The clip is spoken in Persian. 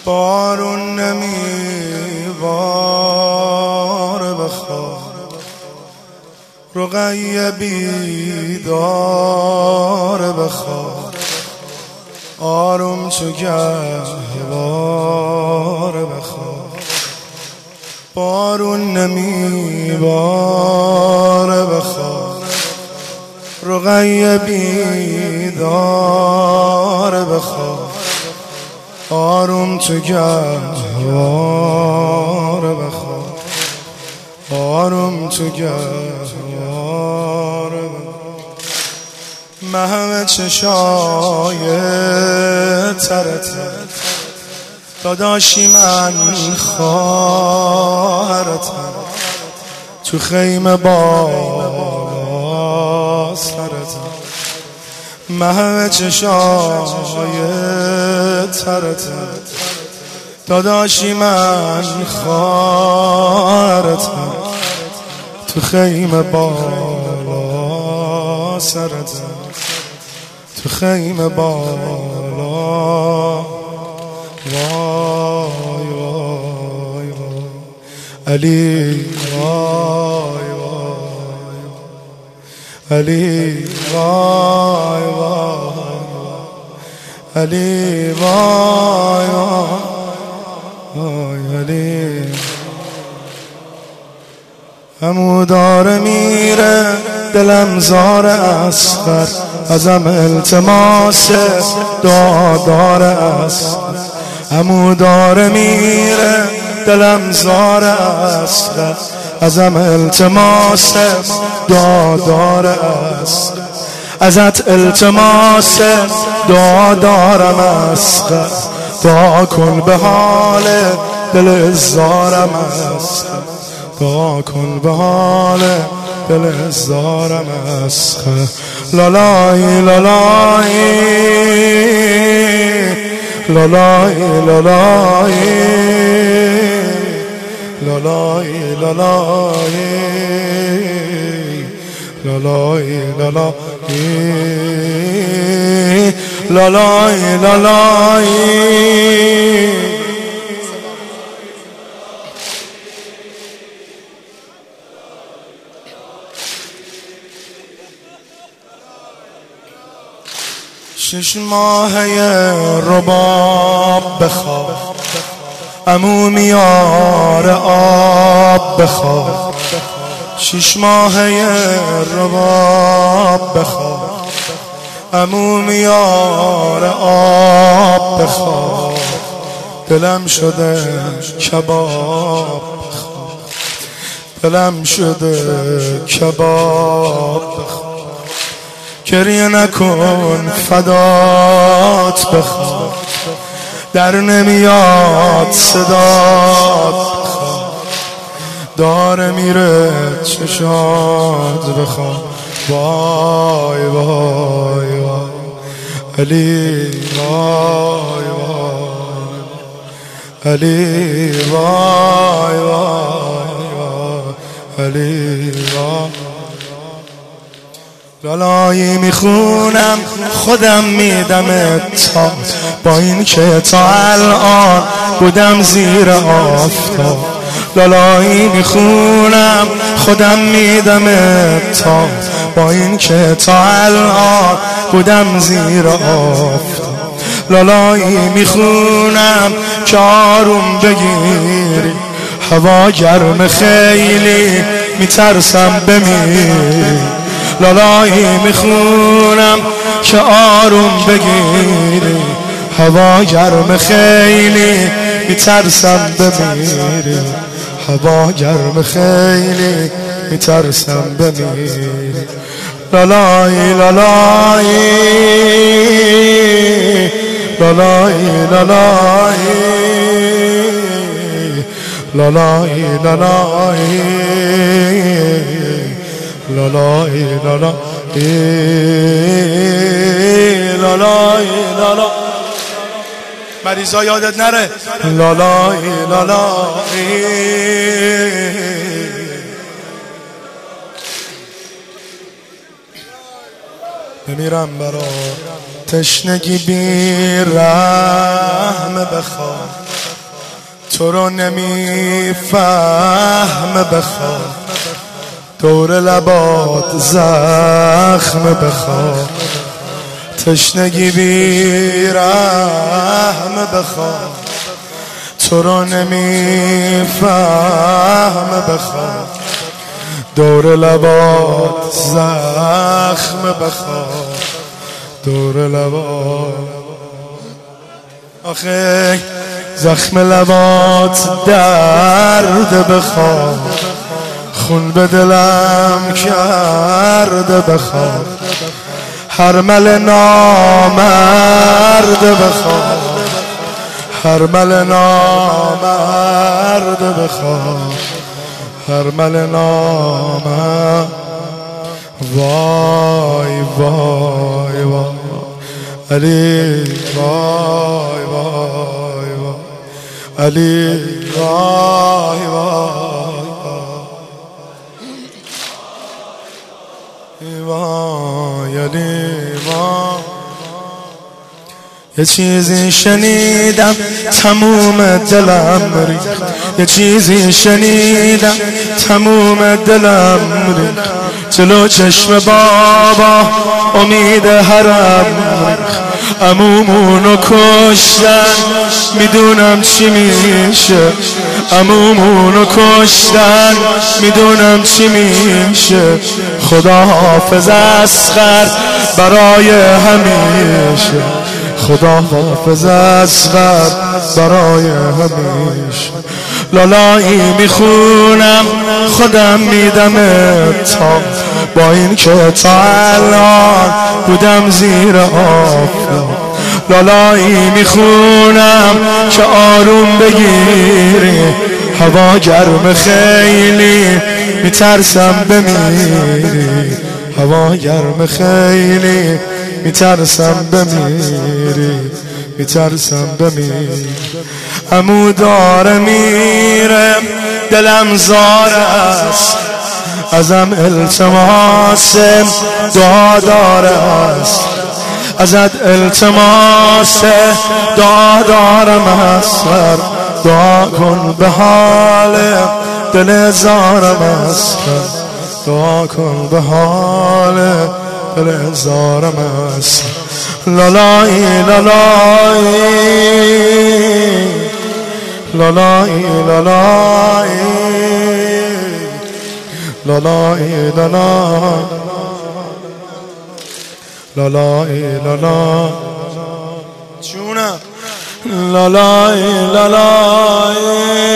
بارون نمیواره بخواه، رقیه بیداره بخواه، آروم تو گهواره بخواه. بارون نمیباره بخواه، رقیه بیداره بخواه، آروم تو گهواره بخواه، آروم تو گهواره بخواه. محو چشای ترته، داداشی من خواهرتم، تو خیمه بالا سرتم. محو چشای ترته، داداشی من خواهرتم، تو خیمه بالا سرتم، تو خیمه بالا. وای وای وای علی، وای وای علی، وای وای علی، وای وای علی. همو داره میره دلم زار اصغر، ازم التماس دعا داره اصغر. همو داره میره دلم زار اصغر، ازم التماس دعا داره اصغر. ازت التماس دعا دارم اصغر، دعا کن به حال دل زارم اصغر، دعا کن به حال دل زارم اصغر. لالای لالای لالای لالای لالای لالای لالای لالای لالای. شش ماهه رباب بخواه، عمو میاره آب بخواه. شش ماهه رباب بخواه، عمو میاره آب بخواه. دلم شده کباب بخواه، دلم شده کباب بخواه. گریه نکن فدات بخواه، در نمیاد صدات بخواه. داره میره چشات بخواه. وای وای وای علی، وای وای علی، وای وای وای علی، وای. لالایی میخونم خودم میدم تا، با این که تا الان بودم زیر آفتاب. لالایی میخونم خودم میدم تا، با این که تا الان بودم زیر آفتاب. لالایی میخونم که آروم بگیری، هوا گرم خیلی میترسم بمیری. لالایی میخونم که آروم بگیری، هوا گرم خیلی میترسم بمیری. هوا گرم خیلی میترسم بمیری. لالایی لالایی لالایی لالایی لالایی لالایی لالای لالای لالای لالای. مریضا یادت نره. لالای لالای بمیرم برات. تشنگی بی رحم بخواد تو رو نمیفهم بخواد دور لبات زخم بخواد تشنگی بی رحم بخواد تو رو نمیفهم بخواد دور لبات زخم بخواد دور لبات آخه زخم لبات درد بخواد خون به دلم کرده بخواد حرمل نامرد بخواد حرمل نامرد بخواد حرمل نامرد وای وای وای علی وای وای وای علی وای وای وای علی وای یه چیزی شنیدم تموم دلم ریخت یه چیزی شنیدم تموم دلم ریخت جلو چشم بابا امید حرم عمومونو کشتن میدونم چی میشه عمومونو کشتن میدونم چی میشه خدا حافظ اصغر برای همیشه خدا حافظ اصغر برای همیشه لالایی میخونم خودم میدم تا با این که تا الان بودم زیر آفتاب لالایی میخونم که آروم بگیری هوا گرم خیلی میترسم بمیری هوا گرم خیلی میترسم بمیری میترسم بمیری عمو داره میره دلم زار است ازم التماس دعا داره است ازت التماس دعا دارم است دعا کن به حال دل زارم است دعا کن به حال دل زارم است لالایی لالایی لالایی لالایی لالایی لالایی لالایی جونم لالایی لالایی